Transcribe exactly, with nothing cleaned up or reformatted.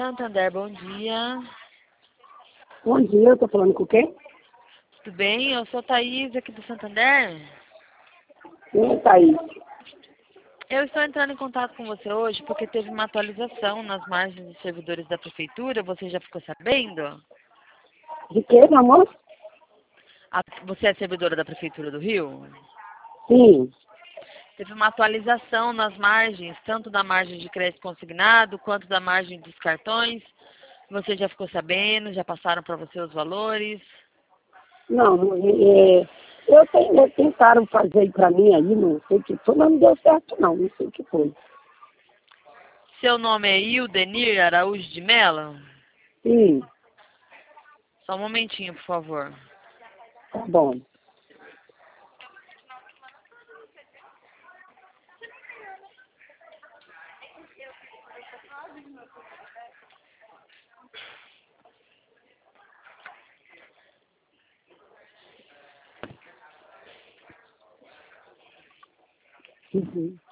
Santander, bom dia. Bom dia, eu tô falando com quem? Tudo bem? Eu sou Thaís, aqui do Santander. Quem é Thaís? Eu estou entrando em contato com você hoje porque teve uma atualização nas margens dos servidores da Prefeitura. Você já ficou sabendo? De quê, meu amor? A- Você é servidora da Prefeitura do Rio? Sim. Teve uma atualização nas margens, tanto da margem de crédito consignado, quanto da margem dos cartões. Você já ficou sabendo? Já passaram para você os valores? Não, não, é, eu tenho, tentaram fazer pra mim aí, não sei o que foi, mas não deu certo não, não sei o que foi. Seu nome é Ildenir Araújo de Mello? Sim, Só um momentinho, por favor. tá bom. Uhum.